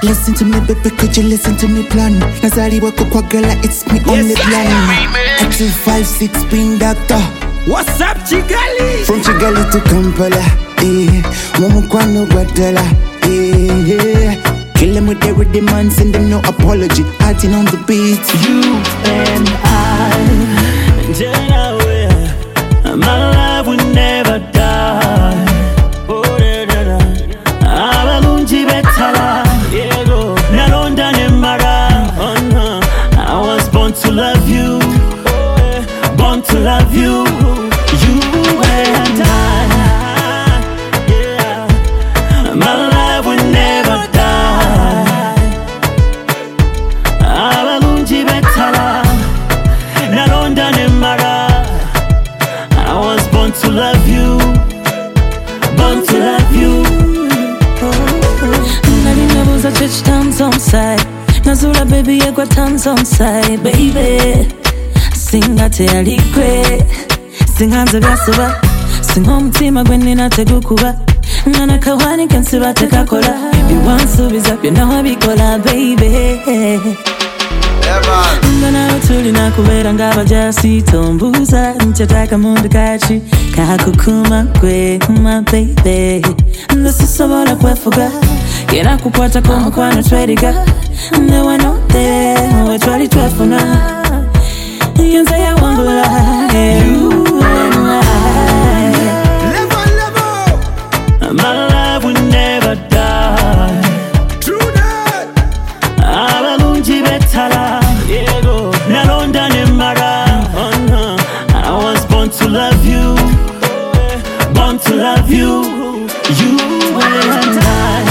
Listen to me, baby, could you listen to me plan? Nazari wako kwa gala, it's me only plan. A 256 Spin Doctor. What's up, Chigali? From Chigali to Kampala, Momukwano Guadala, Kill them with their demands and them no apology. Acting on the beat. You and I, my love will never die. Oh, Abalunji betala, yego, nalonda nemara. I was born to love you, born to love you. You and I, yeah, my love will never die. Abalunji betala, nalonda nemara. I was born to love you, born to love you. Nabuza church towns on side. Nazura baby yegwa towns on side, baby. Singa te alikwe, singanze byasuba. Singa omutima gwe nina tegukuba. Nana kawani kansiba tekakola. Biwansubiza byonna wabikola, baby. Ngana utuli na kubera ngabajasi tombuza nchataka mundu kachi kakukuma kwe my baby ndasusobora kwefuga yera kukwata ko mukwano tweriga newe no there we twali twefuna yonza ya wangula you and I level my love will never die. True that. Abalunji betala, yego, nalonda nemara. I was born to love you, born to love you. You and I,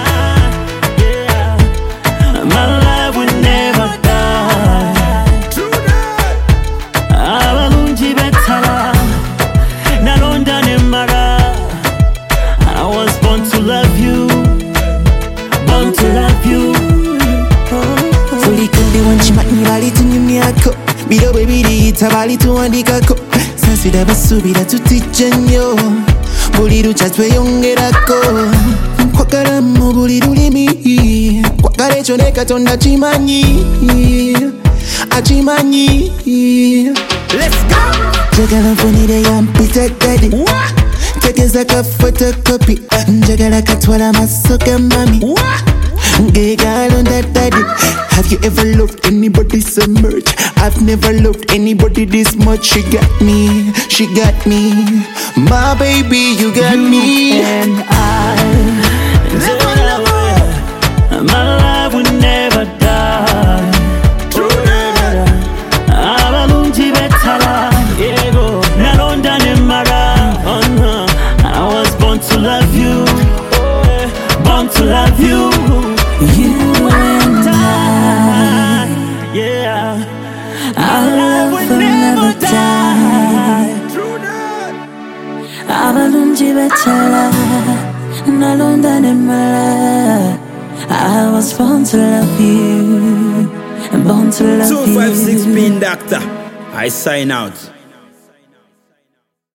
yeah, my love will never die. True that. Abalunji betala, nalonda nemara. I was born to love you, born to love you. Fully kundi wanchimani bali tunyumyako. Biro bebiri itabali tuwandikako. Sasida basubira tutijjanyo. Buli lucha tweyongerako. Kwagala mu buli lulimi. Kwagala ekyo ne Katonda kimanyi. Akimanyi. Let's go. Njagala nfunire yampita daddy. What? Tegeza ka photocopy. Njagala katwala maso ga mami. What? Girl on that daddy. Have you ever loved anybody so much? I've never loved anybody this much. She got me, she got me. My baby, you got me. And I, my love will never die. True that. Abalunji betala, yego, nalonda nemara. I was born to love you, born to love you. You and I, yeah, our love will never die. True that. Abalunji betala, nalonda nemara. I was born to love you, born to love you. 256 Spin Doctor. I sign out.